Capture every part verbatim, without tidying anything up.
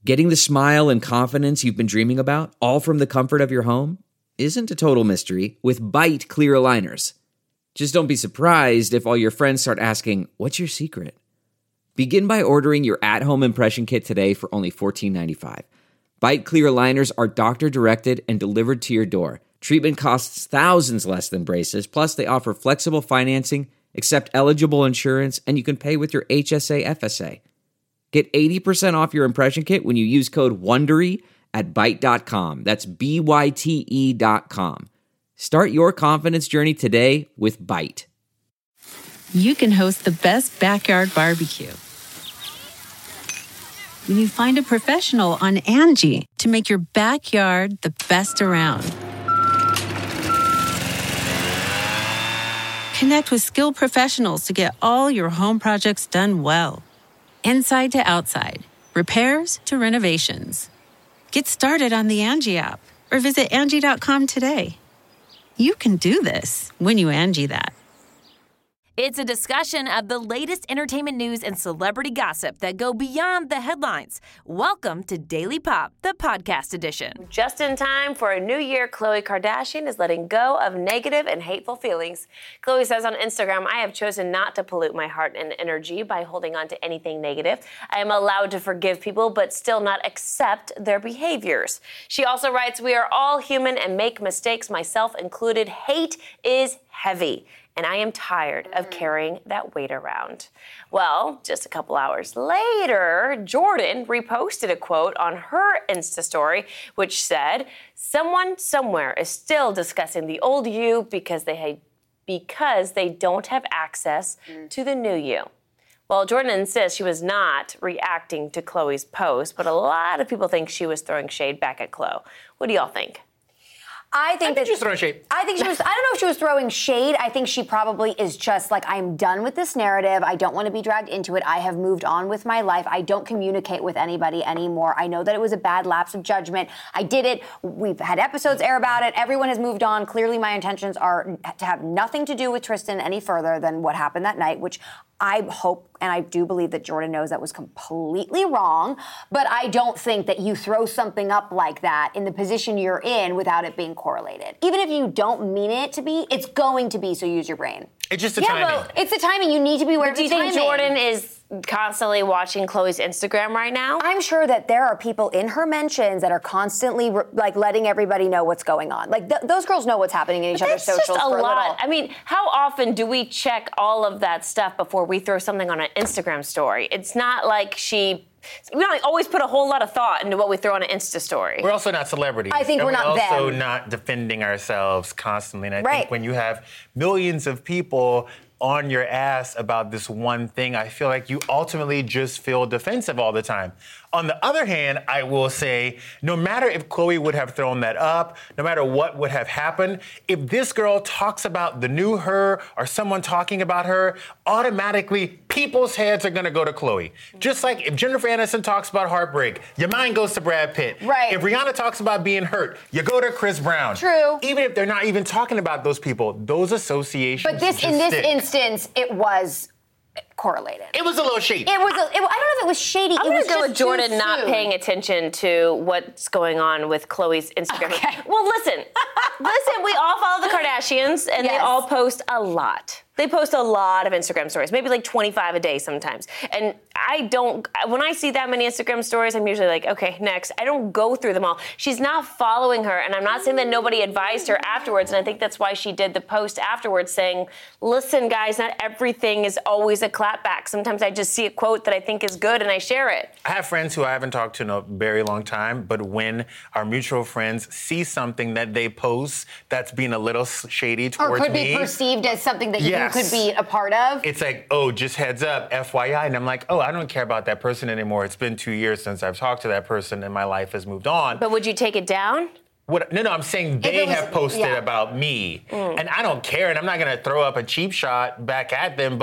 Getting the smile and confidence you've been dreaming about, all from the comfort of your home, isn't a total mystery with Byte clear aligners. Just don't be surprised if all your friends start asking, "What's your secret?" Begin by ordering your at-home impression kit today for only fourteen ninety-five. Byte clear aligners are doctor-directed and delivered to your door. Treatment costs thousands less than braces, plus they offer flexible financing, accept eligible insurance, and you can pay with your H S A F S A. Get eighty percent off your impression kit when you use code WONDERY at byte dot com. That's B Y T E dot com. Start your confidence journey today with Byte. You can host the best backyard barbecue when you find a professional on Angie to make your backyard the best around. Connect with skilled professionals to get all your home projects done well. Inside to outside, repairs to renovations. Get started on the Angie app or visit Angie dot com today. You can do this when you Angie that. It's a discussion of the latest entertainment news and celebrity gossip that go beyond the headlines. Welcome to Daily Pop, the podcast edition. Just in time for a new year, Khloe Kardashian is letting go of negative and hateful feelings. Khloe says on Instagram, "I have chosen not to pollute my heart and energy by holding on to anything negative. I am allowed to forgive people, but still not accept their behaviors." She also writes, "We are all human and make mistakes, myself included. Hate is heavy, and I am tired of carrying that weight around." Well, just a couple hours later, Jordyn reposted a quote on her Insta story, which said, "Someone somewhere is still discussing the old you because they had, because they don't have access mm. to the new you." Well, Jordyn insists she was not reacting to Khloe's post, but a lot of people think she was throwing shade back at Khloe. What do y'all think? I think, I think that she was throwing shade. I think she was. I don't know if she was throwing shade. I think she probably is just like, I'm done with this narrative. I don't want to be dragged into it. I have moved on with my life. I don't communicate with anybody anymore. I know that it was a bad lapse of judgment. I did it. We've had episodes air about it. Everyone has moved on. Clearly, my intentions are to have nothing to do with Tristan any further than what happened that night, which I hope and I do believe that Jordyn knows that was completely wrong, but I don't think that you throw something up like that in the position you're in without it being correlated. Even if you don't mean it to be, it's going to be, so use your brain. It's just the yeah, timing. Well, it's the timing. You need to be aware of the timing. Do you think Jordyn is constantly watching Khloe's Instagram right now? I'm sure that there are people in her mentions that are constantly like letting everybody know what's going on. Like th- those girls know what's happening in each but other's that's socials just a for a lot. little. I mean, how often do we check all of that stuff before we throw something on an Instagram story? It's not like she... We don't always put a whole lot of thought into what we throw on an Insta story. We're also not celebrities. I think and we're not We're also them. not defending ourselves constantly. And I right. think when you have millions of people on your ass about this one thing, I feel like you ultimately just feel defensive all the time. On the other hand, I will say, no matter if Khloe would have thrown that up, no matter what would have happened, if this girl talks about the new her or someone talking about her, automatically people's heads are gonna go to Khloe. Just like if Jennifer Aniston talks about heartbreak, your mind goes to Brad Pitt. Right. If Rihanna talks about being hurt, you go to Chris Brown. True. Even if they're not even talking about those people, those associations But this, just in this stick. instance, it was correlated. It was a little shady. It was. A, it, I don't know if it was shady. I'm it was gonna go with just too Jordyn not soon. paying attention to what's going on with Khloe's Instagram. Okay. Well, listen, listen. We all follow the Kardashians, and they Yes. all post a lot. They post a lot of Instagram stories, maybe like twenty-five a day sometimes. And I don't, when I see that many Instagram stories, I'm usually like, okay, next. I don't go through them all. She's not following her, and I'm not saying that nobody advised her afterwards, and I think that's why she did the post afterwards saying, listen, guys, not everything is always a clapback. Sometimes I just see a quote that I think is good, and I share it. I have friends who I haven't talked to in a very long time, but when our mutual friends see something that they post that's being a little shady towards Or could me, be perceived as something that Yes. you could be a part of. it's like, oh, just heads up, F Y I. And I'm like, oh, I don't care about that person anymore. It's been two years since I've talked to that person and my life has moved on. But would you take it down? What, no, no, I'm saying they it was- have posted yeah. about me. Mm. And I don't care, and I'm not going to throw up a cheap shot back at them, but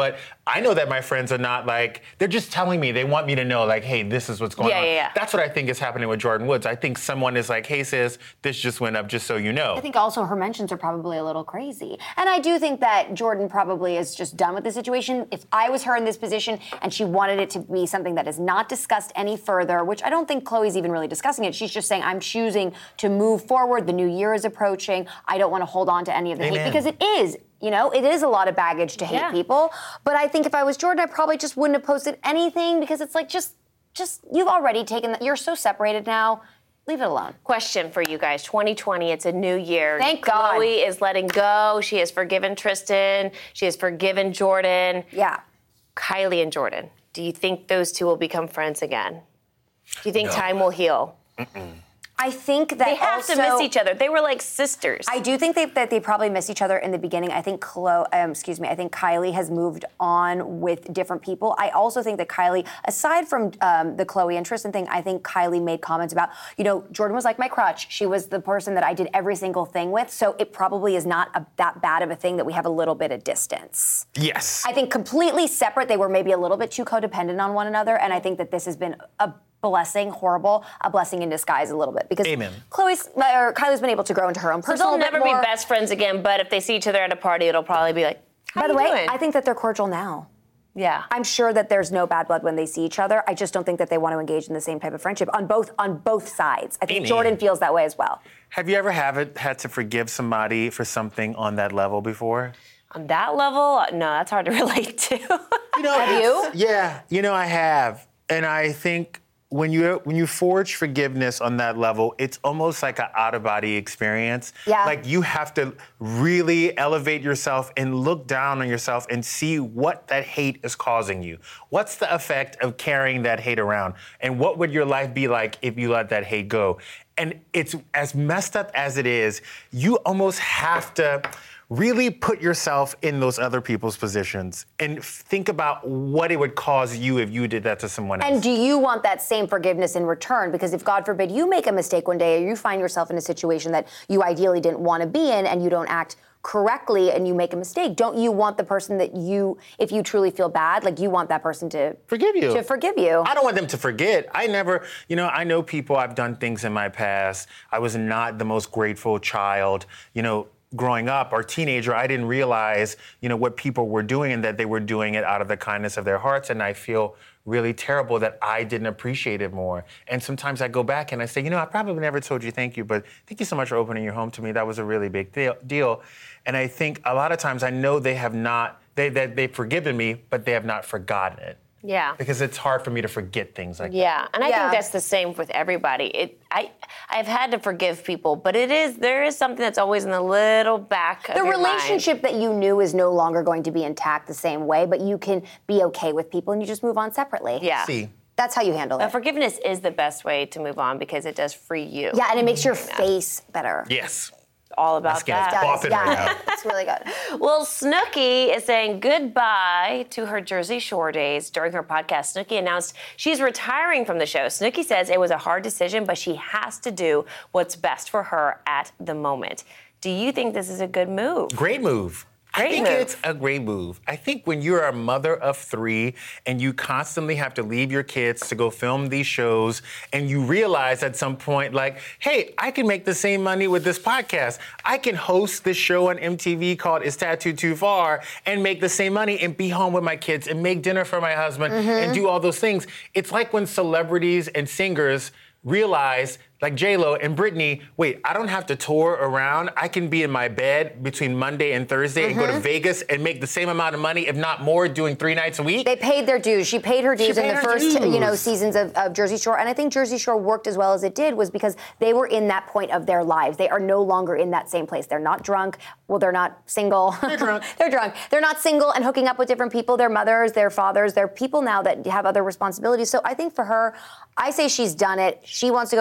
I know that my friends are not like, they're just telling me, they want me to know, like, hey, this is what's going Yeah, on. yeah, yeah. That's what I think is happening with Jordyn Woods. I think someone is like, hey, sis, this just went up, just so you know. I think also her mentions are probably a little crazy. And I do think that Jordyn probably is just done with the situation. If I was her in this position and she wanted it to be something that is not discussed any further, which I don't think Khloe's even really discussing it, she's just saying, I'm choosing to move forward. The new year is approaching. I don't want to hold on to any of the Amen. hate, because it is. You know, it is a lot of baggage to hate Yeah. people. But I think if I was Jordyn, I probably just wouldn't have posted anything, because it's like, just, just you've already taken that. You're so separated now. Leave it alone. Question for you guys. twenty twenty, it's a new year. Thank God. Khloe is letting go. She has forgiven Tristan. She has forgiven Jordyn. Yeah. Kylie and Jordyn, do you think those two will become friends again? Do you think time will heal? Mm-mm. I think that They have also, to miss each other. They were like sisters. I do think they, that they probably miss each other in the beginning. I think Khloe, um, excuse me, I think Kylie has moved on with different people. I also think that Kylie, aside from um, the Khloe and Tristan thing, I think Kylie made comments about, you know, Jordyn was like my crutch. She was the person that I did every single thing with. So it probably is not a, that bad of a thing that we have a little bit of distance. Yes. I think completely separate, they were maybe a little bit too codependent on one another. And I think that this has been a blessing, horrible, a blessing in disguise a little bit, because Amen. Khloe's or Kylie's been able to grow into her own so person. they'll a little bit never be more. best friends again, but if they see each other at a party, it'll probably be like, how By the you way, doing? I think that they're cordial now. Yeah. I'm sure that there's no bad blood when they see each other. I just don't think that they want to engage in the same type of friendship on both on both sides. I think Amen. Jordyn feels that way as well. Have you ever have it, had to forgive somebody for something on that level before? On that level, no, that's hard to relate to. You know, Have you? Yeah, you know, I have. And I think when you when you forge forgiveness on that level, it's almost like an out-of-body experience. Yeah. Like you have to really elevate yourself and look down on yourself and see what that hate is causing you. What's the effect of carrying that hate around? And what would your life be like if you let that hate go? And it's as messed up as it is, you almost have to really put yourself in those other people's positions and think about what it would cause you if you did that to someone else. And do you want that same forgiveness in return? Because if, God forbid, you make a mistake one day or you find yourself in a situation that you ideally didn't want to be in and you don't act correctly and you make a mistake, don't you want the person that you, if you truly feel bad, like you want that person to forgive you. To forgive you. I don't want them to forget. I never, you know, I know people, I've done things in my past. I was not the most grateful child, you know, growing up or teenager. I didn't realize, you know, what people were doing and that they were doing it out of the kindness of their hearts. And I feel really terrible that I didn't appreciate it more. And sometimes I go back and I say, you know, I probably never told you thank you, but thank you so much for opening your home to me. That was a really big deal. And I think a lot of times I know they have not, they, that they've forgiven me, but they have not forgotten it. Yeah. Because it's hard for me to forget things like that. Yeah, and I Yeah. think that's the same with everybody. It, I, I've had to forgive people, but it is there is something that's always in the little back of The your relationship that you knew is no longer going to be intact the same way, but you can be okay with people and you just move on separately. mind. Yeah. See, That's how you handle But it. forgiveness is the best way to move on because it does free you. Yeah, and it makes your face better. yes. All about My skin is that. popping right yeah, now. it's really good. Well, Snooki is saying goodbye to her Jersey Shore days. During her podcast, Snooki announced she's retiring from the show. Snooki says it was a hard decision, but she has to do what's best for her at the moment. Do you think this is a good move? Great move. I Great think move. it's a great move. I think when you're a mother of three and you constantly have to leave your kids to go film these shows and you realize at some point, like, hey, I can make the same money with this podcast. I can host this show on M T V called Is Tattooed Too Far and make the same money and be home with my kids and make dinner for my husband and do all those things. It's like when celebrities and singers realize, like J-Lo and Britney, wait, I don't have to tour around. I can be in my bed between Monday and Thursday and go to Vegas and make the same amount of money, if not more, doing three nights a week. They paid their dues. She paid her dues in paid the her first, you know, dues. seasons of, of Jersey Shore. And I think Jersey Shore worked as well as it did was because they were in that point of their lives. They are no longer in that same place. They're not drunk. Well, they're not single. They're drunk. They're drunk. They're not single and hooking up with different people. They're mothers, they're fathers, they're people now that have other responsibilities. So I think for her, I say she's done it. She wants to go focus on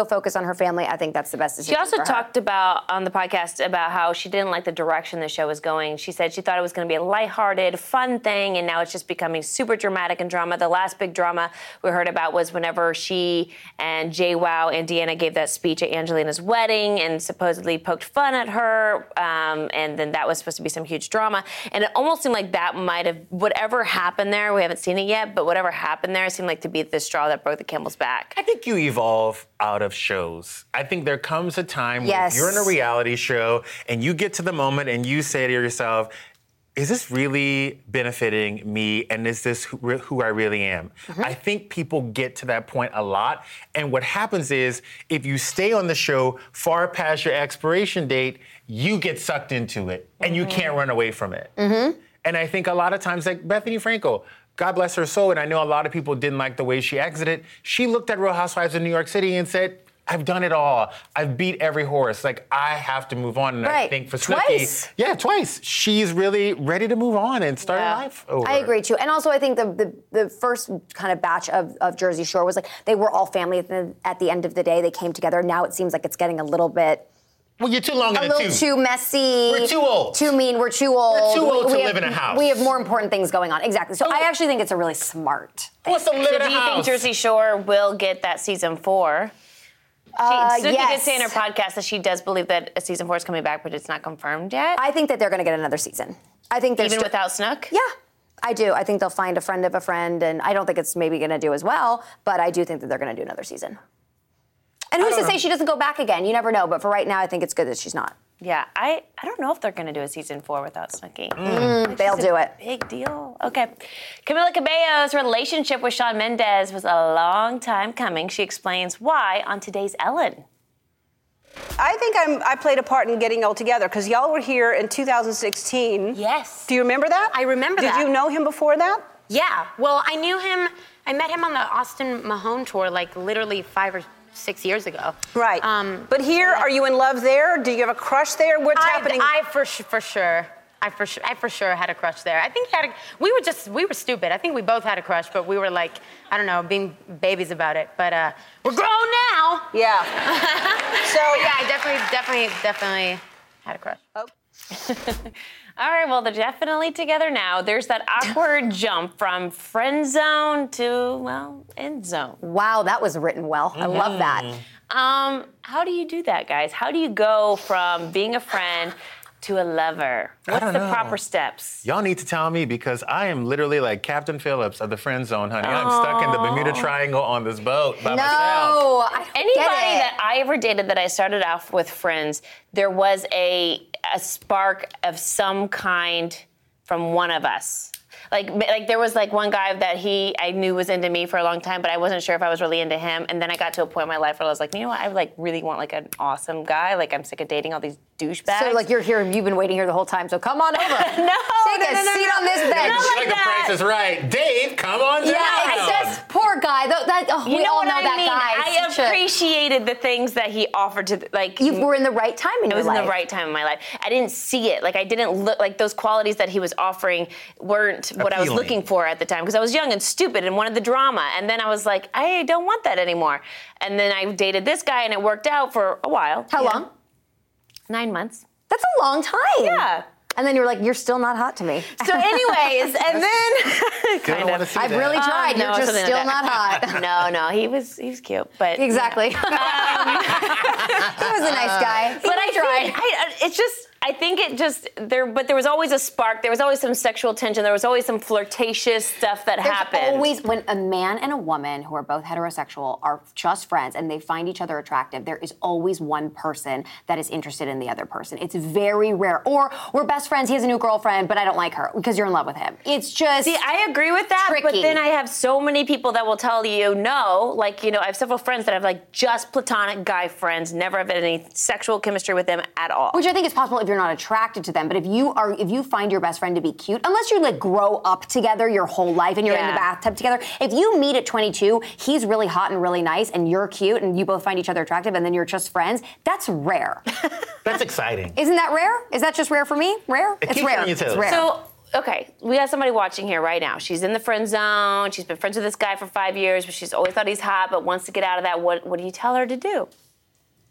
her family, I think that's the best decision She also for her. talked about on the podcast about how she didn't like the direction the show was going. She said she thought it was going to be a lighthearted, fun thing, and now it's just becoming super dramatic and drama. The last big drama we heard about was whenever she and JWoww and Deanna gave that speech at Angelina's wedding and supposedly poked fun at her, um, and then that was supposed to be some huge drama. And it almost seemed like that might have, whatever happened there, we haven't seen it yet, but whatever happened there seemed like to be the straw that broke the camel's back. I think you evolve out of shows. I think there comes a time Yes. when you're in a reality show and you get to the moment and you say to yourself, is this really benefiting me, and is this who, who I really am? Mm-hmm. I think people get to that point a lot, and what happens is if you stay on the show far past your expiration date, you get sucked into it, and mm-hmm. you can't run away from it. Mm-hmm. And I think a lot of times, like Bethany Frankel, God bless her soul, and I know a lot of people didn't like the way she exited, she looked at Real Housewives of New York City and said, I've done it all. I've beat every horse. Like, I have to move on. And right. I think for Twice. Snooki, yeah, twice. She's really ready to move on and start Yeah. a life over. I agree too. And also I think the the, the first kind of batch of, of Jersey Shore was like, they were all family at the, at the end of the day. They came together. Now it seems like it's getting a little bit... Well, you're too long in A the little tooth. too messy. We're too old. Too mean. We're too old. We're too old we to have, live in a house. We have more important things going on. Exactly. So Oh. I actually think it's a really smart thing. What's the live So in a do you think house? Jersey Shore will get that season four? She, Uh, Snooki did yes. say in her podcast that she does believe that a season four is coming back, but it's not confirmed yet. I think that they're going to get another season. I think they're Even st- without Snook? Yeah, I do. I think they'll find a friend of a friend, and I don't think it's maybe going to do as well, but I do think that they're going to do another season. And who's to don't say know. she doesn't go back again? You never know, but for right now, I think it's good that she's not. Yeah, I, I don't know if they're going to do a season four without Snooki. Mm, they'll do it. Big deal. Okay. Camila Cabello's relationship with Shawn Mendes was a long time coming. She explains why on today's Ellen. I think I'm, I played a part in getting all together because y'all were here in two thousand sixteen. Yes. Do you remember that? I remember Did that. you know him before that? Yeah. Well, I knew him. I met him on the Austin Mahone tour, like literally five or six years ago. Right. Um, but here, are you in love there? Do you have a crush there? What's I, happening? I for su- for sure. I for sure. I for sure had a crush there. I think he had. A, we were just. We were stupid. I think we both had a crush, but we were like, I don't know, being babies about it. But uh, we're grown now. yeah. So yeah, I definitely, definitely, definitely had a crush. Oh. All right, well, they're definitely together now. There's that awkward jump from friend zone to, well, end zone. Wow, that was written well. I love that. Um, how do you do that, guys? How do you go from being a friend to a lover? What's don't the know. proper steps? Y'all need to tell me because I am literally like Captain Phillips of the friend zone, honey. I'm stuck in the Bermuda Triangle on this boat by No, myself. I don't Anybody get it. that I ever dated that I started off with friends, there was a a spark of some kind from one of us. Like, like there was like one guy that he I knew was into me for a long time, but I wasn't sure if I was really into him. And then I got to a point in my life where I was like, you know what? I like really want like an awesome guy. Like I'm sick of dating all these douchebags. So like you're here, you've been waiting here the whole time. So come on over. no, Take no, a no, no, seat no. on this Not bench. like Like the that. Price is Right. Dave, come on down. Yeah, it's just poor guy. That, that, oh, You we know all what know I that mean? guy. I Such a- appreciated the things that he offered to, like. You were in the right time in It your was life. in the right time in my life. I didn't see it. Like I didn't look like those qualities that he was offering weren't what I was Appealing. looking for at the time because I was young and stupid and wanted the drama. And then I was like, I don't want that anymore. And then I dated this guy and it worked out for a while. How Yeah. long? Nine months. That's a long time. Yeah. And then you were like, you're still not hot to me. So, anyways, and then Still kind don't wanna of. see I've that. really tried. Um, no, you're just something still like not that. hot. No, no, he was he was cute, but Exactly. he was a nice guy. But I tried. I, it's just, I think it just there. But there was always a spark. There was always some sexual tension. There was always some flirtatious stuff that There's happened. always, when a man and a woman who are both heterosexual are just friends and they find each other attractive, there is always one person that is interested in the other person. It's very rare. Or we're best friends, he has a new girlfriend, but I don't like her because you're in love with him. It's just See, I agree with that, but tricky. then I have so many people that will tell you no. Like, you know, I have several friends that have like just platonic guy friends, never have any sexual chemistry with them at all. Which I think is possible if you're not attracted to them. But if you are, if you find your best friend to be cute, unless you like grow up together your whole life and you're in Yeah. the bathtub together, if you meet at twenty-two, he's really hot and really nice, and you're cute, and you both find each other attractive, and then you're just friends, that's rare. That's exciting. Isn't that rare? Is that just rare for me? Rare? It it's keeps you rare. on your toes. It's rare. So, okay, we got somebody watching here right now. She's in the friend zone. She's been friends with this guy for five years, but she's always thought he's hot, but wants to get out of that. What, what do you tell her to do?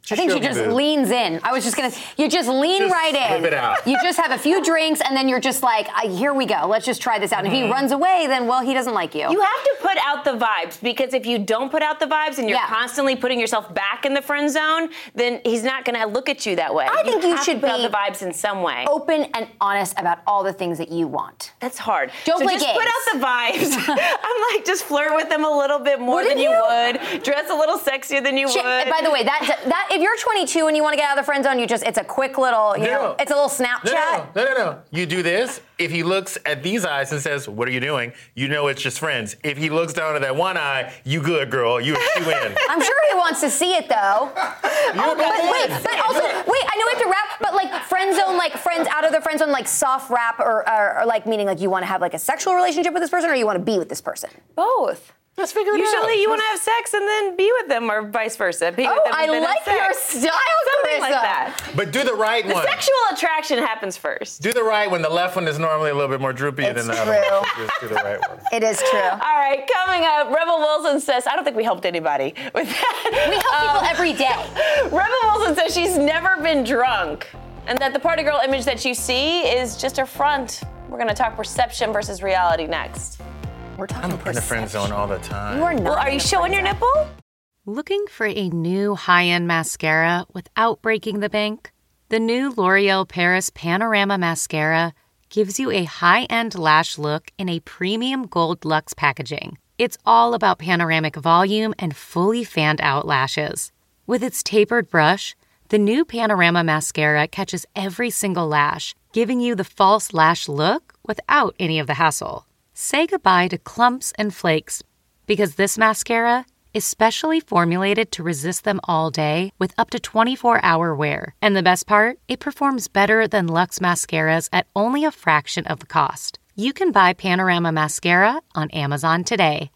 I think she just boob. leans in. I was just gonna, you just lean Just right in. slip it out. You just have a few drinks and then you're just like, uh, here we go, let's just try this out. And Mm-hmm. if he runs away, then, well, he doesn't like you. You have to put out the vibes, because if you don't put out the vibes and you're Yeah. constantly putting yourself back in the friend zone, then he's not going to look at you that way. I think you have should to put out be the vibes in some way. Open and honest about all the things that you want. That's hard. Don't so play just games. put out the vibes. I'm like, just flirt with them a little bit more Wouldn't than you, you? would. Dress a little sexier than you Shit, would. by the way, that that if you're twenty-two and you want to get out of the friend zone, you just, it's a quick little, you No. know, it's a little Snapchat. No, no, no, no, no. You do this. If he looks at these eyes and says, "What are you doing?" You know it's just friends. If he looks down at that one eye, you good, girl. You a shoe in. I'm sure he wants to see it though. Oh, but wait, but also, wait, I know we have to wrap, but like friend zone, like friends out of the friend zone, like soft wrap, or, or, or like meaning like you want to have like a sexual relationship with this person, or you want to be with this person. Both. Let's figure it out. Usually you want to have sex and then be with them, or vice versa. Be with Oh, them and I then have like your sex. style, Something like Carissa. that. But do the right The one. sexual attraction happens first. Do the right one. The left one is normally a little bit more droopy It's than the true. other one. Just do the right one. It is true. All right, coming up, Rebel Wilson says, I don't think we helped anybody with that. We help people Um, every day. Rebel Wilson says she's never been drunk, and that the party girl image that you see is just a front. We're going to talk perception versus reality next. We're talking I'm in the friend zone all the time. You are not. Well, are in you the showing friend your zone. nipple? Looking for a new high-end mascara without breaking the bank? The new L'Oreal Paris Panorama Mascara gives you a high-end lash look in a premium gold luxe packaging. It's all about panoramic volume and fully fanned-out lashes. With its tapered brush, the new Panorama Mascara catches every single lash, giving you the false lash look without any of the hassle. Say goodbye to clumps and flakes, because this mascara is specially formulated to resist them all day with up to twenty-four hour wear. And the best part, it performs better than Luxe mascaras at only a fraction of the cost. You can buy Panorama Mascara on Amazon today.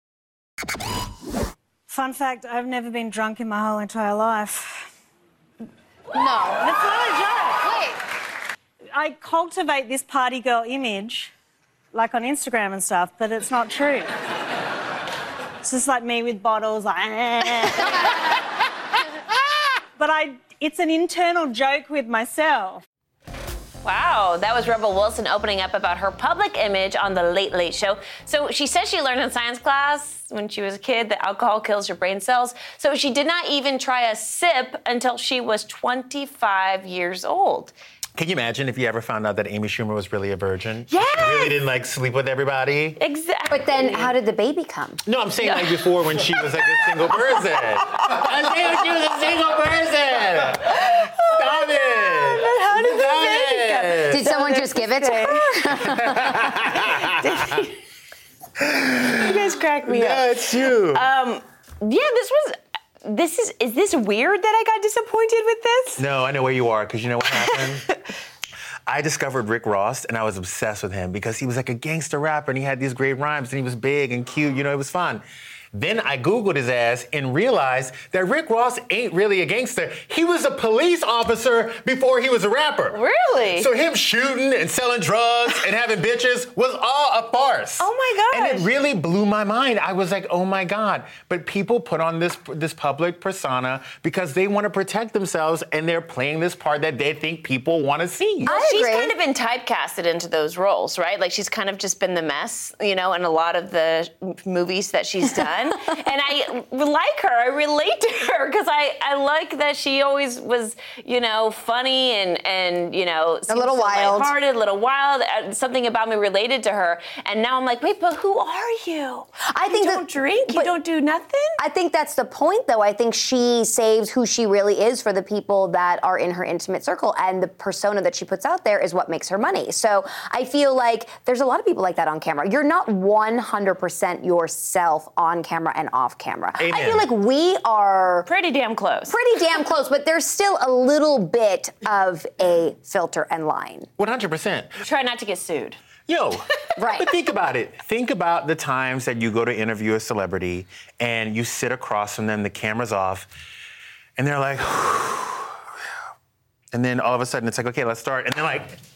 Fun fact, I've never been drunk in my whole entire life. No. That's not a joke. Wait. I cultivate this party girl image, like on Instagram and stuff, but it's not true. It's just like me with bottles, like. But I, it's an internal joke with myself. Wow, that was Rebel Wilson opening up about her public image on The Late Late Show. So she says she learned in science class when she was a kid that alcohol kills your brain cells. So she did not even try a sip until she was twenty-five years old. Can you imagine if you ever found out that Amy Schumer was really a virgin? Yes! She really didn't like sleep with everybody. Exactly. But then, how did the baby come? No, I'm saying like before when she was like a single person. I'm saying when she was a single person. Stop it. How did Stop the baby it. come? Did someone just give it to her? You guys crack me No, up. it's you. Um, yeah, this was. This is. Is this weird that I got disappointed with this? No, I know where you are, because you know what happened? I discovered Rick Ross, and I was obsessed with him because he was like a gangster rapper, and he had these great rhymes, and he was big and cute. You know, it was fun. Then I Googled his ass and realized that Rick Ross ain't really a gangster. He was a police officer before he was a rapper. Really? So him shooting and selling drugs and having bitches was all a farce. Oh my gosh. And it really blew my mind. I was like, oh my God. But people put on this this public persona because they want to protect themselves, and they're playing this part that they think people want to see. Well, I she's agree. kind of been typecasted into those roles, right? Like she's kind of just been the mess, you know, in a lot of the m- movies that she's done. And I like her. I relate to her because I, I like that she always was, you know, funny and, and you know, A little so wild. lighthearted, a little wild. Uh, Something about me related to her. And now I'm like, wait, but who are you? I think you that- don't drink. You but- don't do nothing. I think that's the point, though. I think she saves who she really is for the people that are in her intimate circle, and the persona that she puts out there is what makes her money. So I feel like there's a lot of people like that on camera. You're not one hundred percent yourself on camera and off camera. I Amen. feel like we are Pretty damn close. pretty damn close, but there's still a little bit of a filter and line. one hundred percent. Try not to get sued. Yo, Right. But think about it. Think about the times that you go to interview a celebrity and you sit across from them, the camera's off, and they're like, and then all of a sudden it's like, okay, let's start. And they're like,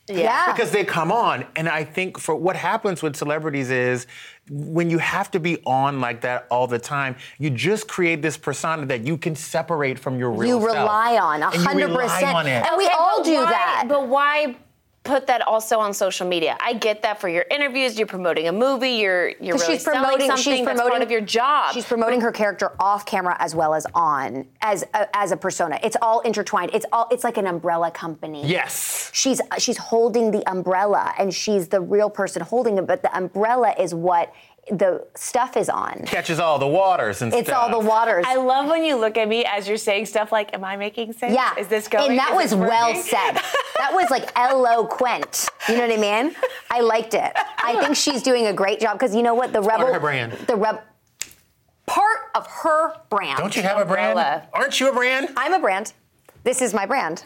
Yeah. Because they come on. And I think for what happens with celebrities is when you have to be on like that all the time, you just create this persona that you can separate from your real You self. rely on, one hundred percent. And you rely on it. And we Okay, all but do why- that. But why put that also on social media? I get that for your interviews, you're promoting a movie, you're you're really she's promoting selling something she's that's promoting part of your job. She's promoting her character off camera as well as on as a, as a persona. It's all intertwined. It's all it's like an umbrella company. Yes. She's she's holding the umbrella and she's the real person holding it, but the umbrella is what the stuff is on. Catches all the waters and It's stuff. all the waters. I love when you look at me as you're saying stuff like, am I making sense? Yeah. Is this going? And that Is was this well working? said. That was like eloquent. You know what I mean? I liked it. I think she's doing a great job because you know what? The part Rebel. of her brand. The Rebel. Part of her brand. Don't you have a brand? Umbrella. Aren't you a brand? I'm a brand. This is my brand.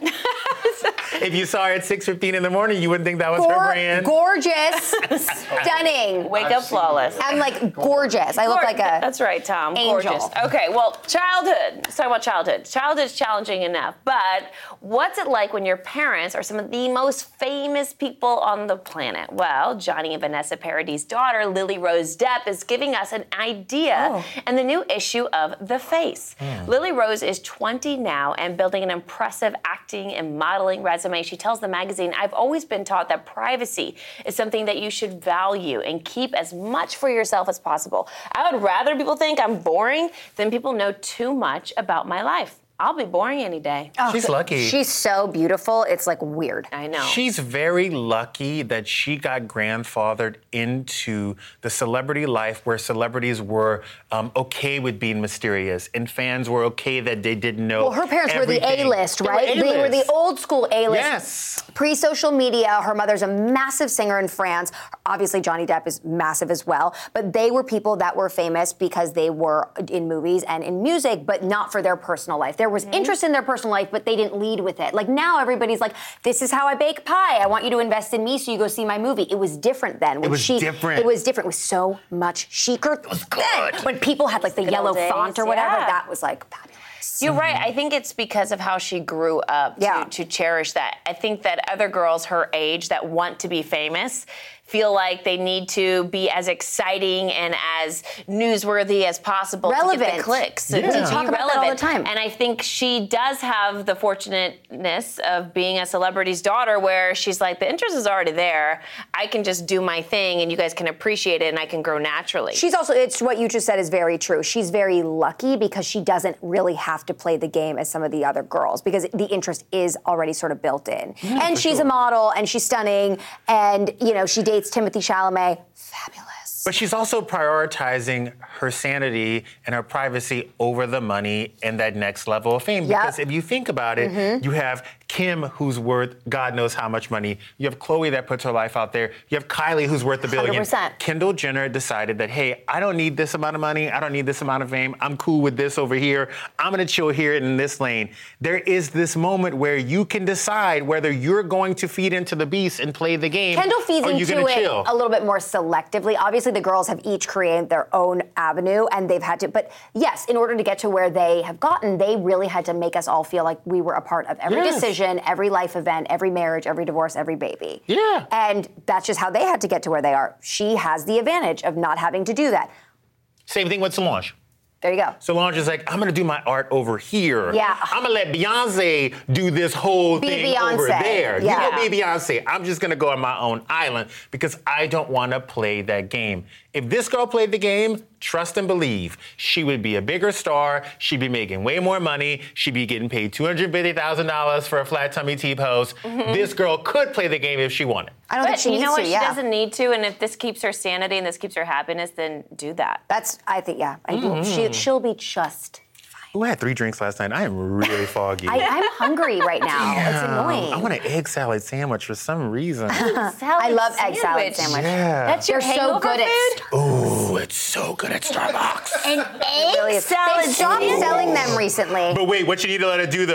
If you saw her at six fifteen in the morning, you wouldn't think that was Gor- her brand. Gorgeous, stunning. Wake up flawless. I'm like gorgeous. I look like a. That's right, Tom. angel. Gorgeous. Okay, well, childhood. Let's talk about childhood. Childhood's challenging enough, but what's it like when your parents are some of the most famous people on the planet? Well, Johnny and Vanessa Paradis' daughter, Lily Rose Depp, is giving us an idea Oh. in the new issue of The Face. Lily Rose is twenty now and building an impressive acting and modeling resume. She tells the magazine, I've always been taught that privacy is something that you should value and keep as much for yourself as possible. I would rather people think I'm boring than people know too much about my life. I'll be boring any day. She's lucky. She's so beautiful. It's like weird. I know. She's very lucky that she got grandfathered into the celebrity life where celebrities were um, okay with being mysterious and fans were okay that they didn't know. Well, her parents were the everything. A-list, They were right? They were the A-list. old school A-list. Yes. Pre-social media, her mother's a massive singer in France. Obviously, Johnny Depp is massive as well. But they were people that were famous because they were in movies and in music, but not for their personal life. There was mm-hmm. interest in their personal life, but they didn't lead with it. Like now, everybody's like, this is how I bake pie. I want you to invest in me so you go see my movie. It was different then. When It was she, different. It was different. It was so much chicer. It was good. When people had like the Good yellow old days, font or whatever, yeah. that was like fabulous. You're right. I think it's because of how she grew up to, Yeah. to cherish that. I think that other girls her age that want to be famous feel like they need to be as exciting and as newsworthy as possible to get Relevant. the clicks. Yeah. To We be talk about that all the relevant. time. And I think she does have the fortunateness of being a celebrity's daughter where she's like, the interest is already there. I can just do my thing and you guys can appreciate it and I can grow naturally. She's also, it's what you just said is very true. She's very lucky because she doesn't really have to play the game as some of the other girls because the interest is already sort of built in. Yeah, and for she's sure. a model and she's stunning and, you know, she dates Timothée Chalamet. Fabulous. But she's also prioritizing her sanity and her privacy over the money and that next level of fame. Yep. Because if you think about it, Mm-hmm. you have Kim, who's worth God knows how much money. You have Khloe that puts her life out there. You have Kylie, who's worth a billion. one hundred percent. Kendall Jenner decided that, hey, I don't need this amount of money. I don't need this amount of fame. I'm cool with this over here. I'm going to chill here in this lane. There is this moment where you can decide whether you're going to feed into the beast and play the game. Kendall feeds or you're into gonna it chill. a little bit more selectively. Obviously, the girls have each created their own avenue, and they've had to. But yes, in order to get to where they have gotten, they really had to make us all feel like we were a part of every Yes. decision, every life event, every marriage, every divorce, every baby. Yeah. And that's just how they had to get to where they are. She has the advantage of not having to do that. Same thing with Solange. There you go. Solange is like, I'm gonna do my art over here. Yeah. I'm gonna let Beyonce do this whole Be thing over Beyonce. there. Yeah. You go be Beyonce. I'm just gonna go on my own island because I don't wanna play that game. If this girl played the game, trust and believe, she would be a bigger star. She'd be making way more money. She'd be getting paid two hundred fifty thousand dollars for a flat tummy T-pose. Mm-hmm. This girl could play the game if she wanted. I don't But think she you needs know what? to. She Yeah. doesn't need to, and if this keeps her sanity and this keeps her happiness, then do that. That's. I think. Yeah. I Mm-hmm. think she, she'll be just. Ooh, I had three drinks last night. I am really foggy. I, I'm hungry right now. It's annoying. I want an egg salad sandwich for some reason. I love egg salad sandwich. Yeah. That's your They're so hangover good at food? Ooh, it's so good at Starbucks. An egg Really is. salad They stopped sandwich? selling them recently. But wait, what you need to let it do though,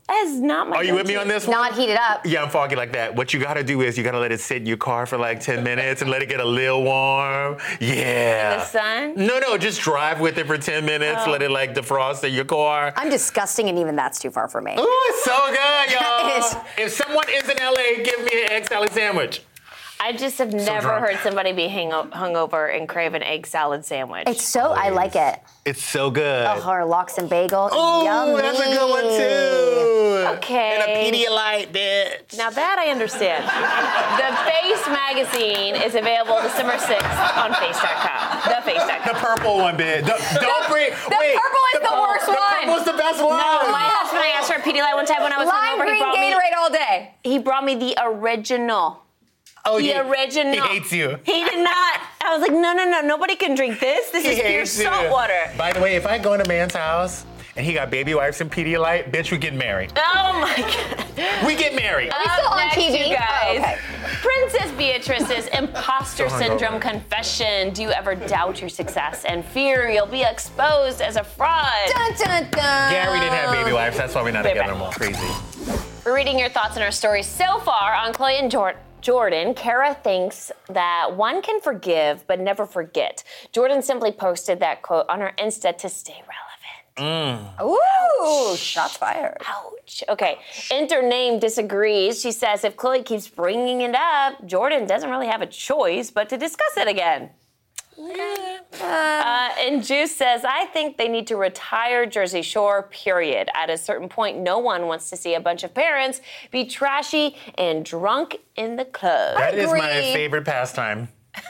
That is not my Are you with me on this one? Not heated up. Yeah, I'm foggy like that. What you gotta do is you gotta let it sit in your car for like ten minutes and let it get a little warm. Yeah. In the sun? No, no, just drive with it for ten minutes, Oh. let it like defrost in your car. I'm disgusting, and even that's too far for me. Ooh, it's so good, y'all. It is. If someone is in L A, give me an egg salad sandwich. I just have never drunk. heard somebody be hang- hungover and crave an egg salad sandwich. It's so, I like it. It's so good. Oh, or lox and bagel. Ooh, Yummy. that's a good one too. Okay. And a Pedialyte, bitch. Now that I understand. The Face magazine is available December sixth on face dot com. The face dot com. The purple one, bitch. The, don't bring. the wait, purple is the worst the one. purple's the best one. No, my husband, I asked for a Pedialyte one time when I was Lime hungover. He green brought me. Gatorade all day. He brought me the original. Oh, The he, original. He hates you. He did not. I was like, no, no, no, nobody can drink this. This He is pure hates you. salt water. By the way, if I go in a man's house and he got baby wipes and Pedialyte, bitch, we get married. Oh my God. We get married. Up still on next, T V? you guys. Oh, okay. Princess Beatrice's imposter So hungover. syndrome confession. Do you ever doubt your success and fear you'll be exposed as a fraud? Dun, dun, dun. Gary didn't have baby wipes. That's why we're not Baby together wipes. anymore. Crazy. We're reading your thoughts on our story so far on Chloe and Jordan. Jordan, Kara thinks that one can forgive but never forget. Jordan simply posted that quote on her Insta to stay relevant. Ooh, shots fired. Ouch. Okay. Enter name disagrees. She says if Chloe keeps bringing it up, Jordan doesn't really have a choice but to discuss it again. Uh, and Juice says, I think they need to retire Jersey Shore, period. At a certain point, no one wants to see a bunch of parents be trashy and drunk in the club. That is my agree. favorite pastime.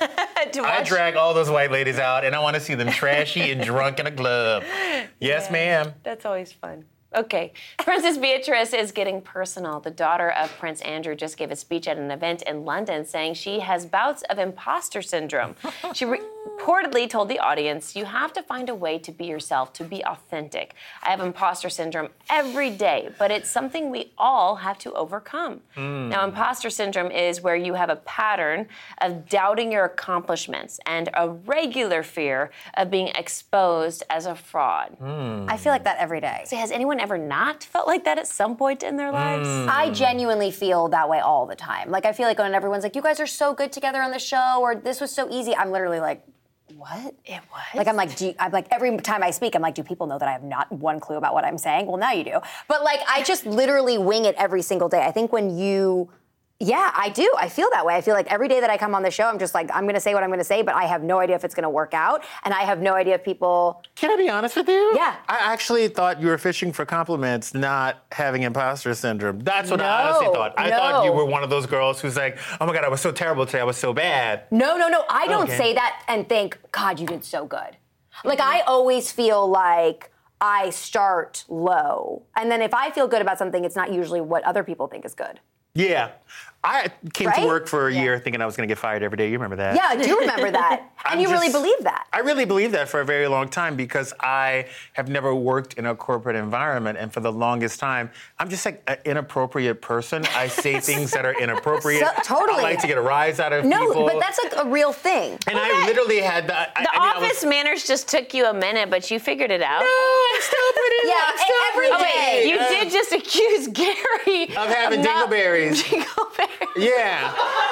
To I watch- drag all those white ladies out, and I want to see them trashy and drunk in a club. Yes, ma'am. That's always fun. Okay. Princess Beatrice is getting personal. The daughter of Prince Andrew just gave a speech at an event in London saying she has bouts of imposter syndrome. She re- reportedly told the audience, you have to find a way to be yourself, to be authentic. I have imposter syndrome every day, but it's something we all have to overcome. Mm. Now, imposter syndrome is where you have a pattern of doubting your accomplishments and a regular fear of being exposed as a fraud. I feel like that every day. So has anyone ever not felt like that at some point in their lives? I genuinely feel that way all the time. Like, I feel like when everyone's like, you guys are so good together on the show, or this was so easy, I'm literally like, what? It was. Like, I'm like, do you, I'm like, every time I speak, I'm like, do people know that I have not one clue about what I'm saying? Well, now you do. But like, I just literally wing it every single day. I think when you, yeah, I do. I feel that way. I feel like every day that I come on the show, I'm just like, I'm going to say what I'm going to say, but I have no idea if it's going to work out. And I have no idea if people. Can I be honest with you? Yeah. I actually thought you were fishing for compliments, not having imposter syndrome. That's what I No, honestly thought. I thought you no. were one of those girls who's like, oh my God, I was so terrible today. I was so bad. No, no, no. I don't Okay. say that and think, God, you did so good. Like, I always feel like I start low. And then if I feel good about something, it's not usually what other people think is good. Yeah. I came Right? to work for a year thinking I was going to get fired every day. You remember that? Yeah, I do remember that. And I'm you really just- believe that. I really believe that for a very long time because I have never worked in a corporate environment. And for the longest time, I'm just like an inappropriate person. I say things that are inappropriate. So- totally. I like to get a rise out of No, people. but that's like a real thing. And I literally had the. I, The I mean, I office was, manners just took you a minute, but you figured it out. No, I'm still pretty. Yeah, I'm still every pretty. Oh, wait, you Uh, did just accuse Gary Of having not- dingleberries. Dingleberries. Yeah.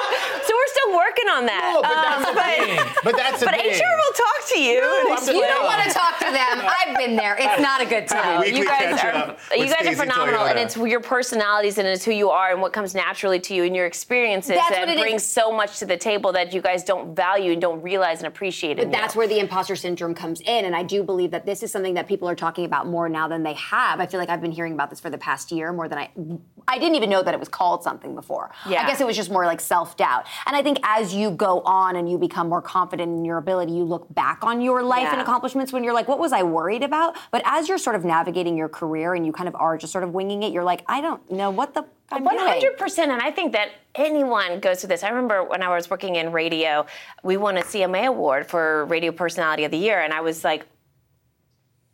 So we're still working on that. No, but Um, that's the thing. But that's the but thing. H R will talk to you. No, and I'm just explain. You don't want to talk to them. I've been there. It's not a good Have a time. weekly you guys catch are up you with guys are Stacey phenomenal, and Toyota. it's your personalities and it's who you are and what comes naturally to you and your experiences That's that what it brings is. so much to the table that you guys don't value and don't realize and appreciate. But that's where the imposter syndrome comes in. And I do believe that this is something that people are talking about more now than they have. I feel like I've been hearing about this for the past year more than I. I didn't even know that it was called something before. Yeah. I guess it was just more like self-doubt. And I think as you go on and you become more confident in your ability, you look back on your life Yeah. and accomplishments when you're like, what was I worried about? But as you're sort of navigating your career and you kind of are just sort of winging it, you're like, I don't know what the I'm one doing. hundred percent, and I think that anyone goes through this. I remember when I was working in radio, we won a C M A award for Radio Personality of the Year, and I was like,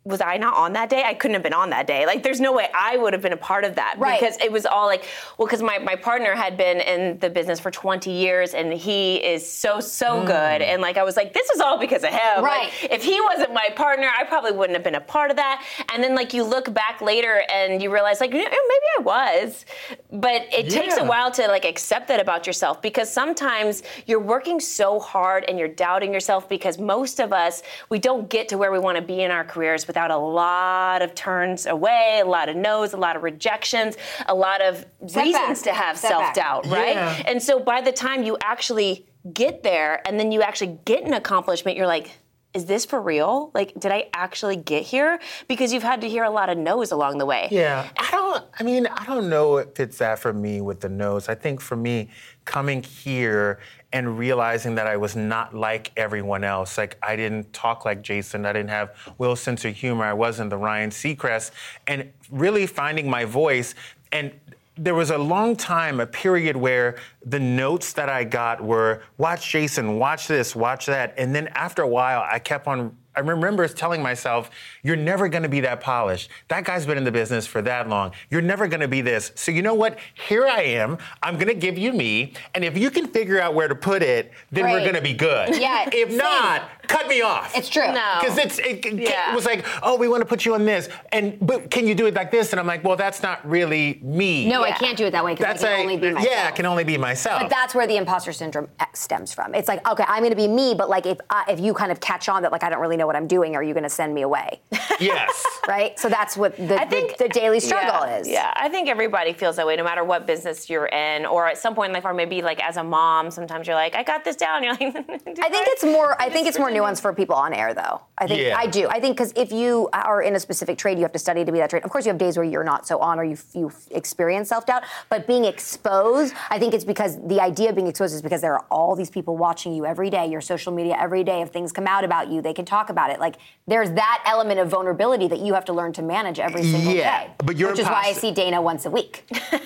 was I not on that day? I couldn't have been on that day. Like, there's no way I would have been a part of that. Right. Because it was all like, well, because my, my partner had been in the business for twenty years and he is so, so mm. good. And like, I was like, this is all because of him. Right. Like, if he wasn't my partner, I probably wouldn't have been a part of that. And then like, you look back later and you realize like, maybe I was. But it yeah. takes a while to like accept that about yourself, because sometimes you're working so hard and you're doubting yourself, because most of us, we don't get to where we want to be in our careers without a lot of turns away, a lot of no's, a lot of rejections, a lot of Step reasons back. to have Step self-doubt, back. right? Yeah. And so by the time you actually get there and then you actually get an accomplishment, you're like, is this for real? Like, did I actually get here? Because you've had to hear a lot of no's along the way. Yeah, I don't, I mean, I don't know if it's that for me with the no's. I think for me, coming here and realizing that I was not like everyone else. Like, I didn't talk like Jason. I didn't have Will's sense of humor. I wasn't the Ryan Seacrest. And really finding my voice. And there was a long time, a period where the notes that I got were, watch Jason, watch this, watch that. And then after a while, I kept on, I remember telling myself, you're never gonna be that polished. That guy's been in the business for that long. You're never gonna be this. So you know what? Here I am. I'm gonna give you me. And if you can figure out where to put it, then Right. we're gonna be good. Yeah, If same. not, cut me off. It's true. No. Because it's it, it Yeah. was like, oh, we want to put you on this, and but can you do it like this? And I'm like, well, that's not really me. No, I Yeah. can't do it that way because That's I can a- only be myself. yeah, I can only be myself. But that's where the imposter syndrome stems from. It's like, okay, I'm going to be me, but like if uh, if you kind of catch on that like I don't really know what I'm doing, are you going to send me away? Yes. Right? So that's what the, I think the, the daily struggle yeah, is. Yeah, I think everybody feels that way, no matter what business you're in, or at some point in life, or maybe like as a mom, sometimes you're like, I got this down. You're like, I think it's more. I think it's more nuanced for people on air, though. I think Yeah. I do. I think because if you are in a specific trade, you have to study to be that trade. Of course, you have days where you're not so on, or you you experience self doubt. But being exposed, I think it's because the idea of being exposed is because there are all these people watching you every day. Your social media every day. If things come out about you, they can talk about it. Like there's that element of vulnerability that you have to learn to manage every single Yeah, day. but you're which is why I imposter- see Dana once a week.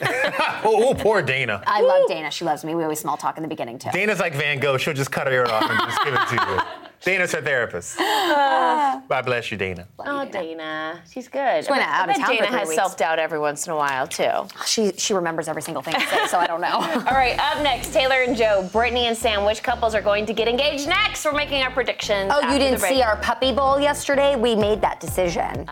oh, oh, poor Dana. I love Dana. She loves me. We always small talk in the beginning too. Dana's like Van Gogh. She'll just cut her ear off and just give it to you. Dana's her therapist. God bless you, Dana. Oh, Dana, she's good. went I bet- out of I bet town for Dana three has weeks. self-doubt every once in a while too. She she remembers every single thing I say, so I don't know. All right, up next, Taylor and Joe, Brittany and Sam. Which couples are going to get engaged next? We're making our predictions. Oh, after you didn't the break. see our puppy bowl yesterday? We made that decision.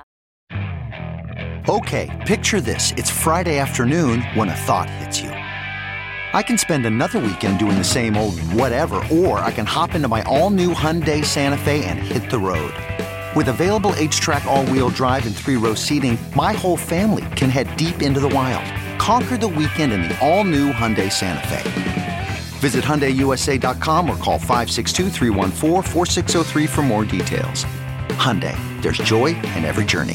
Okay, picture this. It's Friday afternoon when a thought hits you. I can spend another weekend doing the same old whatever, or I can hop into my all-new Hyundai Santa Fe and hit the road. With available H-Track all-wheel drive and three-row seating, my whole family can head deep into the wild. Conquer the weekend in the all-new Hyundai Santa Fe. Visit Hyundai U S A dot com or call five six two, three one four, four six zero three for more details. Hyundai, there's joy in every journey.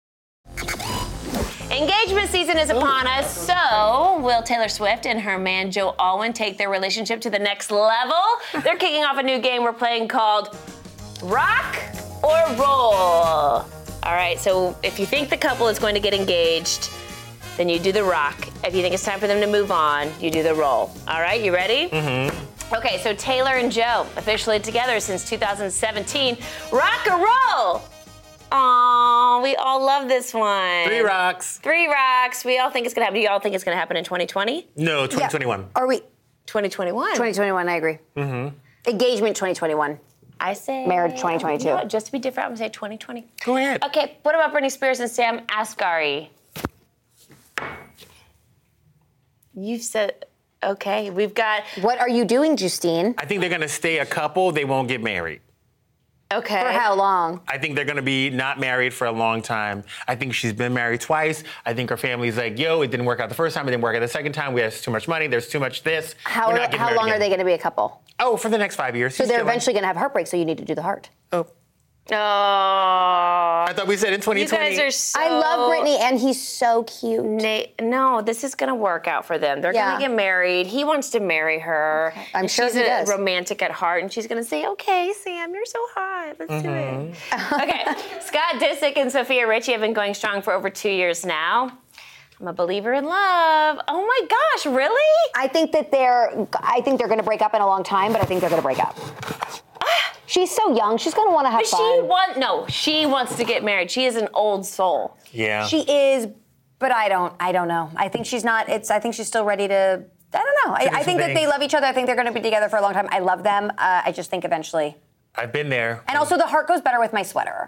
Engagement season is upon us, so will Taylor Swift and her man Joe Alwyn take their relationship to the next level? They're kicking off a new game we're playing called Rock or Roll. All right, so if you think the couple is going to get engaged, then you do the rock. If you think it's time for them to move on, you do the roll. All right, you ready? Mm-hmm. Okay, so Taylor and Joe, officially together since two thousand seventeen. Rock or roll? Aw, we all love this one. Three rocks. Three rocks. We all think it's gonna happen. Do you all think it's gonna happen in twenty twenty? No, twenty twenty-one. Are we? twenty twenty-one. twenty twenty-one, I agree. Mm-hmm. Engagement twenty twenty-one. I say Marriage twenty twenty-two. You know what, just to be different, I'm gonna say twenty twenty. Go ahead. Okay, what about Britney Spears and Sam Asghari? You've said, okay, we've got, What are you doing, Justine? I think they're gonna stay a couple. They won't get married. okay. For how long? I think they're gonna be not married for a long time. I think she's been married twice. I think her family's like, yo, it didn't work out the first time, it didn't work out the second time. We have too much money, there's too much this. How, We're are, not getting how married long are again. they going to be a couple? Oh, for the next five years. So She's they're chilling. eventually going to have heartbreak, so you need to do the heart. Oh, Oh. I thought we said in twenty You twenty. guys are so. I love Brittany, and he's so cute. Na- no, this is gonna work out for them. They're Yeah. gonna get married. He wants to marry her. Okay. I'm And sure she's he a does. romantic at heart, and she's gonna say, "Okay, Sam, you're so hot. Let's do it." Okay, Scott Disick and Sophia Richie have been going strong for over two years now. I'm a believer in love. Oh my gosh, really? I think that they're. I think they're going to break up in a long time, but I think they're going to break up. She's so young. She's gonna want to have but fun. she want no. She wants to get married. She is an old soul. Yeah. She is, but I don't. I don't know. I think she's not. It's. I think she's still ready to. I don't know. I, I think that they love each other. I think they're going to be together for a long time. I love them. Uh, I just think eventually. I've been there. And also, the heart goes better with my sweater.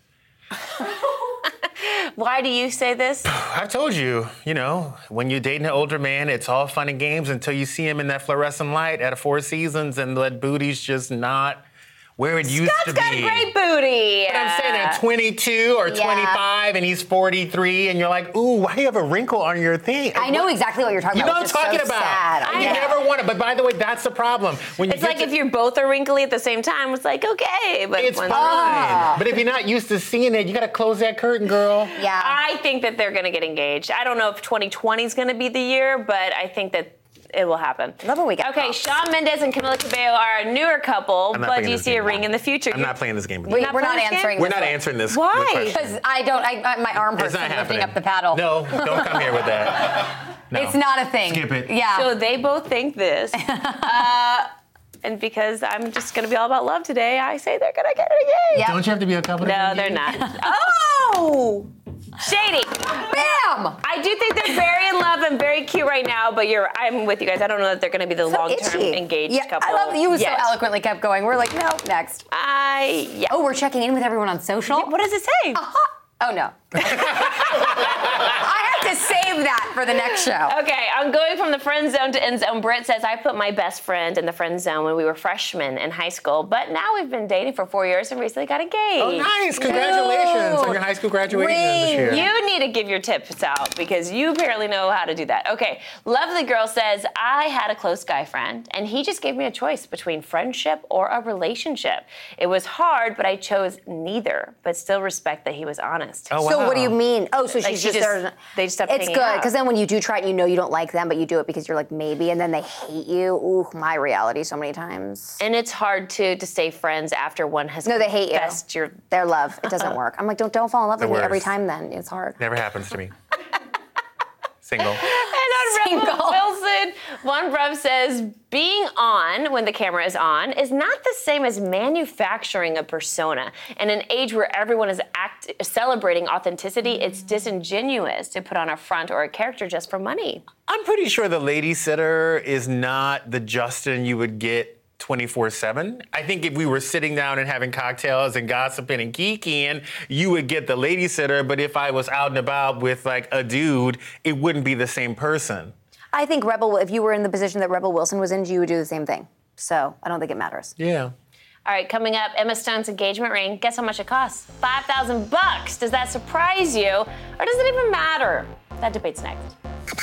Why do you say this? I've told you, you know, when you're dating an older man, it's all fun and games until you see him in that fluorescent light at a Four Seasons and that booty's just not where it used Scott's to got be. a great booty. But I'm saying at twenty-two or Yeah. twenty-five and he's forty-three and you're like, ooh, why do you have a wrinkle on your thing? I know exactly what you're talking You know about. what I'm which is talking so about. Sad. I I know. never want it. But by the way, that's the problem. When you It's get like to- if you're both are wrinkly at the same time, it's like, okay. But It's when- fine. But if you're not used to seeing it, you gotta close that curtain, girl. Yeah. I think that they're going to get engaged. I don't know if twenty twenty is going to be the year, but I think that it will happen. Love when we get Okay, props. Shawn Mendes and Camila Cabello are a newer couple, I'm not but playing do you this see a game. ring in the future? I'm not playing this game. Wait, not we're not playing this answering. We're this not one. answering this. Why? the question. Because I don't. I, I, my arm hurts It's not from lifting happening. up the paddle. No, don't come here with that. No. It's not a thing. Skip it. Yeah. So they both think this. uh, and because I'm just going to be all about love today, I say they're going to get engaged. Yeah. Don't you have to be a couple? to No, be they're engaged? not. Oh! Shady. Bam! I do think they're very in love and very cute right now, but you're I'm with you guys. I don't know that they're going to be the So long-term itchy. engaged yeah, couple. I love that you yet. so eloquently kept going. We're like, no, next. I yeah. Oh, we're checking in with everyone on social. What does it say? Uh-huh. Oh no. I have to save that for the next show. Okay, I'm going from the friend zone to end zone. Britt says, I put my best friend in the friend zone when we were freshmen in high school, but now we've been dating for four years and recently got engaged. Oh, nice! Congratulations on your high school graduation this year. You need to give your tips out because you apparently know how to do that. Okay, Lovely Girl says, I had a close guy friend and he just gave me a choice between friendship or a relationship. It was hard, but I chose neither, but still respect that he was honest. Oh, So wow. what do you mean? Oh, so Like, she's she just, just- there. they just stopped It's hanging good out. because then when you do try it, you know you don't like them, but you do it because you're like maybe, and then they hate you. Ooh, my reality so many times. And it's hard too to stay friends after one has No, they hate you. confessed your Their love, it doesn't work. I'm like, don't don't fall in love The with me every worst. time. Then it's hard. Never happens to me. Single. And on Rebel Single. Wilson, one bruv says, being on when the camera is on is not the same as manufacturing a persona. In an age where everyone is act- celebrating authenticity, it's disingenuous to put on a front or a character just for money. I'm pretty sure the lady sitter is not the Justin you would get twenty-four seven. I think if we were sitting down and having cocktails and gossiping and geeking, you would get the lady sitter, but if I was out and about with like a dude, it wouldn't be the same person. I think Rebel, if you were in the position that Rebel Wilson was in, you would do the same thing. So I don't think it matters. Yeah. All right, coming up, Emma Stone's engagement ring. Guess how much it costs? five thousand bucks. Does that surprise you, or does it even matter? That debate's next.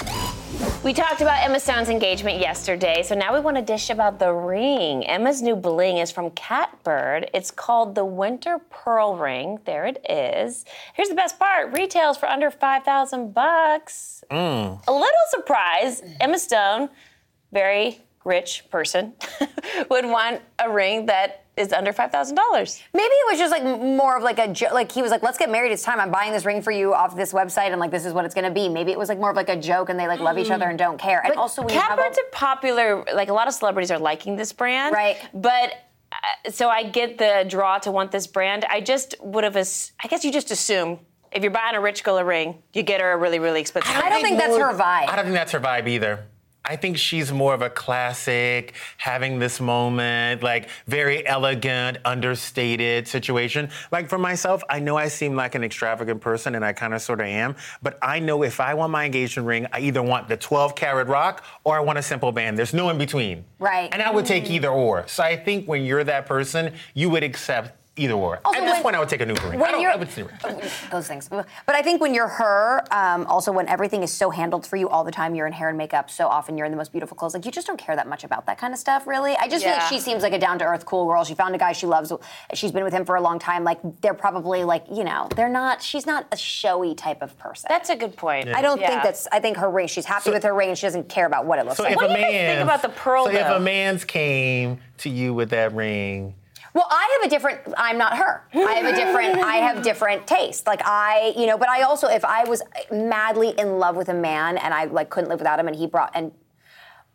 We talked about Emma Stone's engagement yesterday, so now we want to dish about the ring. Emma's new bling is from Catbird. It's called the Winter Pearl Ring. There it is. Here's the best part. Retails for under five thousand bucks. Mm. A little surprise, Emma Stone, very rich person, would want a ring that is under five thousand dollars. Maybe it was just like more of like a jo- like he was like, let's get married. It's time. I'm buying this ring for you off this website, and like this is what it's gonna be. Maybe it was like more of like a joke, and they like love each other and don't care. And But also, when you have Catbird's a- a popular, like a lot of celebrities are liking this brand. Right. But, uh, so I get the draw to want this brand. I just would have, ass- I guess you just assume if you're buying a rich girl a ring, you get her a really, really expensive ring. I don't think that's her vibe. I don't think that's her vibe either. I think she's more of a classic, having this moment, like very elegant, understated situation. Like for myself, I know I seem like an extravagant person, and I kind of sort of am, but I know if I want my engagement ring, I either want the twelve karat rock or I want a simple band. There's no in between. Right. And I would take either or. So I think when you're that person, you would accept either or. Also, At this when- point, I would take a new ring. when I don't, you're- I would see ring. those things. But I think when you're her, um, also when everything is so handled for you all the time, you're in hair and makeup so often, you're in the most beautiful clothes, like you just don't care that much about that kind of stuff, really. I just feel Yeah. like she seems like a down-to-earth, cool girl. She found a guy she loves. She's been with him for a long time. Like they're probably like, you know, they're not, she's not a showy type of person. That's a good point. I don't think Yeah. that's, I think her ring, she's happy So- with her ring and she doesn't care about what it looks So like. if What a do you guys man, think about the pearl, So if though? a man's came to you with that ring, Well, I have a different, I'm not her. I have a different, I have different taste. Like I, you know, but I also, if I was madly in love with a man and I like couldn't live without him and he brought, and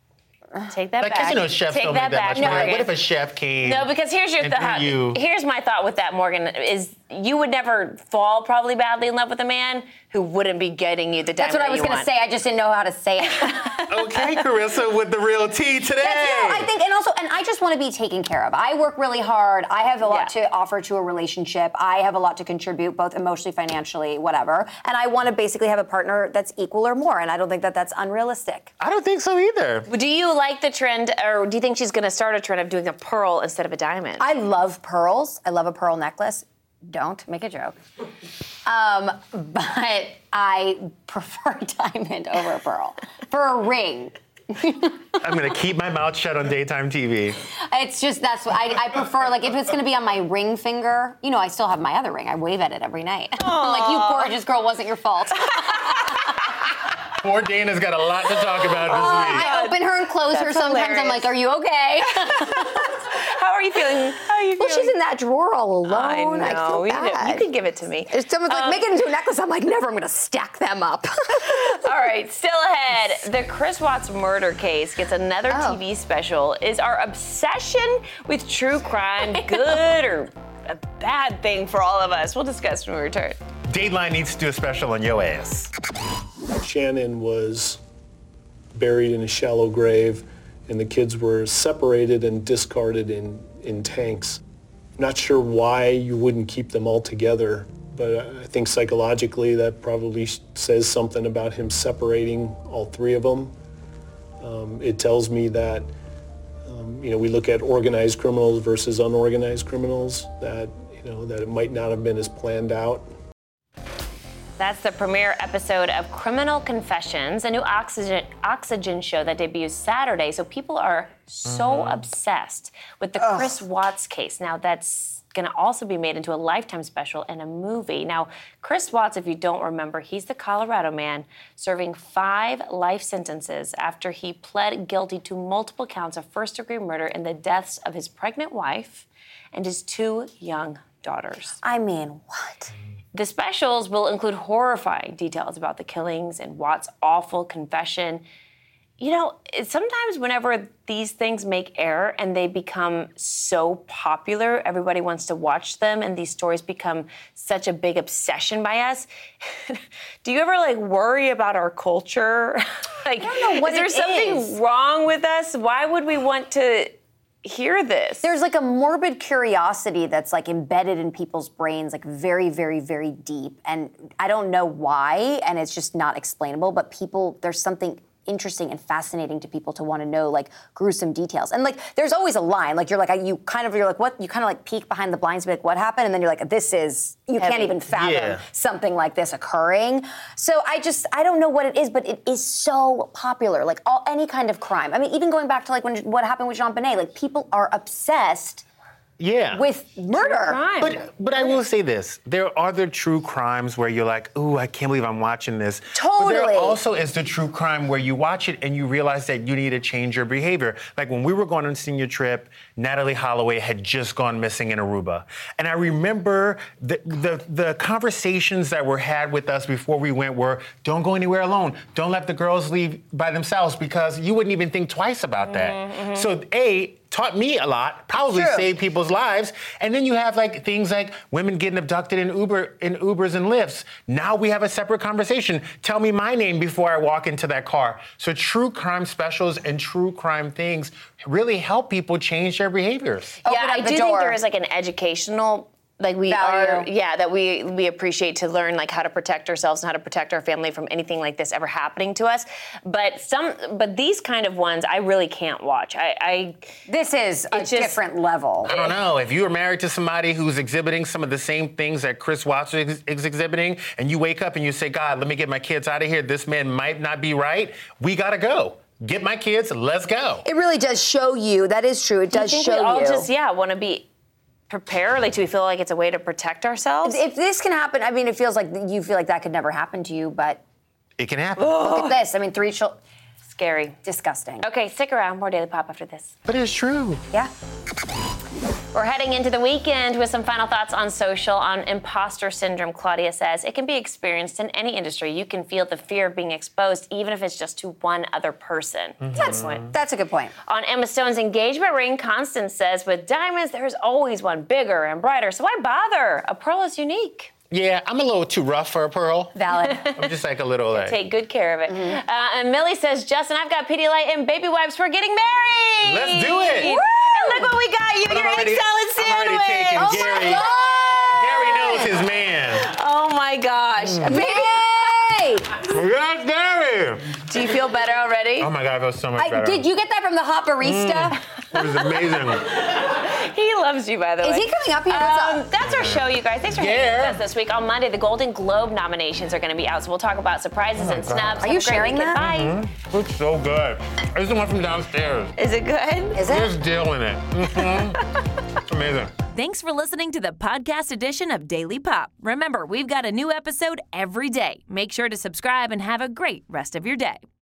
Take that like, back. you know, chefs Take don't that make that back, much money. Morgan. What if a chef came? No, because here's your and thought. threw you- Here's my thought with that, Morgan, is you would never fall probably badly in love with a man who wouldn't be getting you the diamond That's what I that was you going to want. say. I just didn't know how to say it. Okay, Carissa, with the real tea today. That's, you know, I think, and also, and I just want to be taken care of. I work really hard. I have a lot Yeah. to offer to a relationship. I have a lot to contribute, both emotionally, financially, whatever. And I want to basically have a partner that's equal or more. And I don't think that that's unrealistic. I don't think so either. Do you like the trend, or do you think she's going to start a trend of doing a pearl instead of a diamond? I love pearls. I love a pearl necklace. Don't make a joke. Um, but I prefer diamond over a pearl for a ring. I'm going to keep my mouth shut on daytime T V. It's just that's what I, I prefer. Like if it's going to be on my ring finger, you know, I still have my other ring. I wave at it every night. Like you gorgeous girl, wasn't your fault. Poor Dana's got a lot to talk about this Oh, week. I open her and close That's her sometimes. hilarious. I'm like, are you okay? How are you feeling? How are you Well, feeling? she's in that drawer all alone. I know. I feel you, bad. you can give it to me. If someone's like, Um, make it into a necklace, I'm like, never. I'm going to stack them up. All right, still ahead. The Chris Watts murder case gets another Oh. T V special. Is our obsession with true crime good or a bad thing for all of us? We'll discuss when we return. Dateline needs to do a special on your ass. Shannon was buried in a shallow grave, and the kids were separated and discarded in, in tanks. Not sure why you wouldn't keep them all together, but I think psychologically that probably says something about him separating all three of them. Um, it tells me that, um, you know, we look at organized criminals versus unorganized criminals, that, you know, that it might not have been as planned out. That's the premiere episode of Criminal Confessions, a new Oxygen, Oxygen show that debuts Saturday. So people are so Mm-hmm. obsessed with the Chris Watts case. Now that's going to also be made into a Lifetime special and a movie. Now, Chris Watts, if you don't remember, he's the Colorado man serving five life sentences after he pled guilty to multiple counts of first-degree murder in the deaths of his pregnant wife and his two young daughters. I mean, what? The specials will include horrifying details about the killings and Watts' awful confession. You know, it's sometimes whenever these things make air and they become so popular, everybody wants to watch them, and these stories become such a big obsession by us. Do you ever, like, worry about our culture? Like, I don't know what is there it something is. wrong with us? Why would we want to hear this? There's like a morbid curiosity that's like embedded in people's brains, like very, very, very deep. And I don't know why, and it's just not explainable, but people, there's something interesting and fascinating to people to want to know like gruesome details. And like there's always a line, like you're like you kind of you're like what you kind of like peek behind the blinds and be like what happened, and then you're like this is you Heavy. can't even fathom Yeah. something like this occurring. So I just I don't know what it is, but it is so popular. Like all any kind of crime. I mean, even going back to like when what happened with Jean Benet, like people are obsessed Yeah. with murder. Crime. But but I will say this: there are the true crimes where you're like, "Ooh, I can't believe I'm watching this." But Totally. there also is the true crime where you watch it and you realize that you need to change your behavior. Like when we were going on a senior trip, Natalie Holloway had just gone missing in Aruba, and I remember the the, the conversations that were had with us before we went were, "Don't go anywhere alone. Don't let the girls leave by themselves," because you wouldn't even think twice about that. Mm-hmm. So a taught me a lot, probably True. saved people's lives. And then you have like things like women getting abducted in Uber in Ubers and Lyfts. Now we have a separate conversation. Tell me my name before I walk into that car. So true crime specials and true crime things really help people change their behaviors. Yeah, Open up I the do door. think there is like an educational, like we Value. are, yeah, that we we appreciate to learn like how to protect ourselves and how to protect our family from anything like this ever happening to us. But some, but these kind of ones, I really can't watch. I, I This is a It's just- different level. I don't know. If you are married to somebody who's exhibiting some of the same things that Chris Watts is, is exhibiting, and you wake up and you say, God, let me get my kids out of here. This man might not be right. We got to go. Get my kids. Let's go. It really does show you. That is true. It does think show we all you. just yeah want to be prepared. Like, do we feel like it's a way to protect ourselves? If this can happen, I mean, it feels like you feel like that could never happen to you, but It can happen. look at this. I mean, three children. Scary. Disgusting. Okay, stick around. More Daily Pop after this. But it's true. Yeah. We're heading into the weekend with some final thoughts on social. On imposter syndrome, Claudia says, it can be experienced in any industry. You can feel the fear of being exposed, even if it's just to one other person. Mm-hmm. That's, that's a good point. On Emma Stone's engagement ring, Constance says, with diamonds, there's always one bigger and brighter, so why bother? A pearl is unique. Yeah, I'm a little too rough for a pearl. Valid. I'm just like a little like... Take good care of it. Mm-hmm. Uh, and Millie says, Justin, I've got Pedialyte and baby wipes. We're getting married. Let's do it. Woo! And look what we got you, But your I'm already- egg salad I'm already sandwich. taking Oh Gary. my God. Gary knows his man. Oh my gosh. Mm. Yay! Yes, Gary. Do you feel better already? Oh my God, I feel so much I, better. did you get that from the hot barista? Mm. It was amazing. He loves you, by the way. Is he coming up here? Um, that's our show, you guys. Thanks for hanging Yeah. with us this week. On Monday, the Golden Globe nominations are going to be out, so we'll talk about surprises Oh and God. snubs. Are Have you a great sharing weekend. that? Bye. Mm-hmm. It's so good. It's the one from downstairs. Is it good? Is There's it? dill in it. Mm-hmm. It's amazing. Thanks for listening to the podcast edition of Daily Pop. Remember, we've got a new episode every day. Make sure to subscribe and have a great rest of your day.